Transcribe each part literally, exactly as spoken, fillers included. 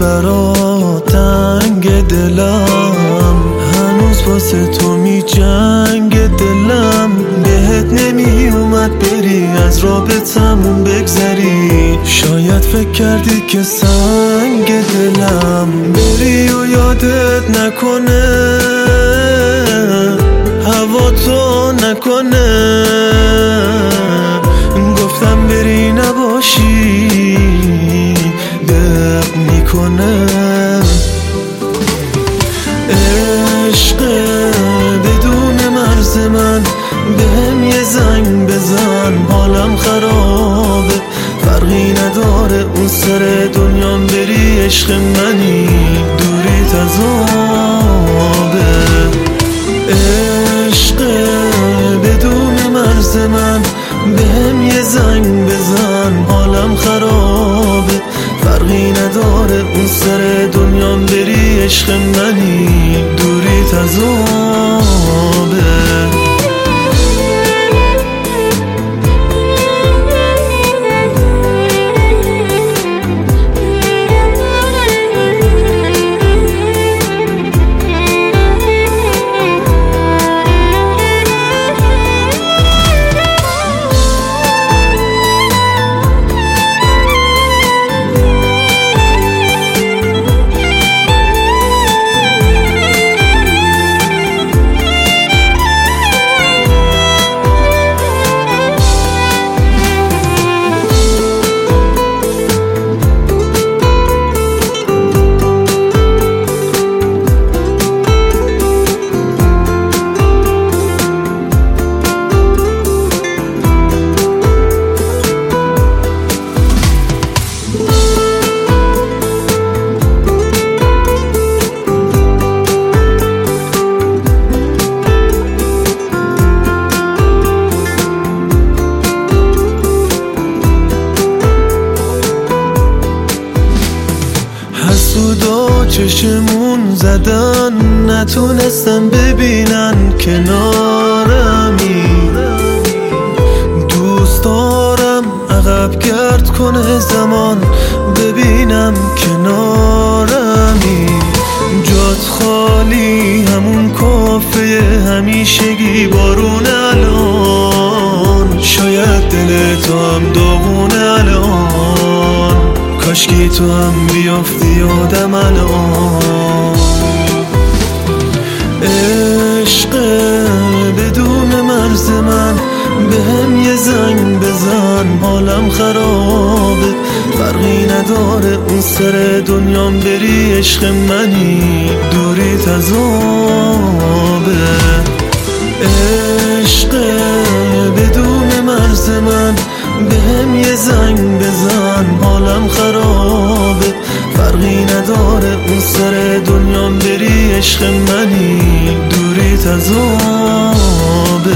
برات تنگ دلم، هنوز واسه تو می جنگ دلم. بهت نمی اومد بری از رابطمون بگذری، شاید فکر کردی که سنگ دلم بری و یادت نکنه، هوا تو نکنه. گفتم بری نباشی دق میکنه. عشق بدون مرز من، بهم یه زنگ بزن، حالم خرابه. فرقی نداره اون سر دنیام بری، عشق منی دوریت عذابه. عشق بدون مرز من، بهم یه زنگ بزن، حالم خرابه. فرقی نداره اون سر دنیام بری، عشق منی دوریت عذابه. حسودا چشمون زدن، نتونستن ببینن کنارمی. دوست دارم عقب گرد کنه زمان، ببینم کنارمی. جات خالی همون کافه همیشگی، بارون الان شاید دل تو هم داغونه الان. کاشکی تو هم بیافتی یادم الان. عشق بدون مرز من، بهم یه زنگ بزن، حالم خرابه. فرقی نداره اون سر دنیام بری، عشق منی دوریت عذابه. عشق بدون مرز من، بهم یه زنگ بزن، حالم خرابه. فرقی نداره اون سر دنیام بری، عشق منی دوریت عذابه.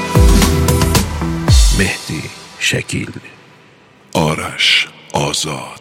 مهدی شکیل، آرش آزاد.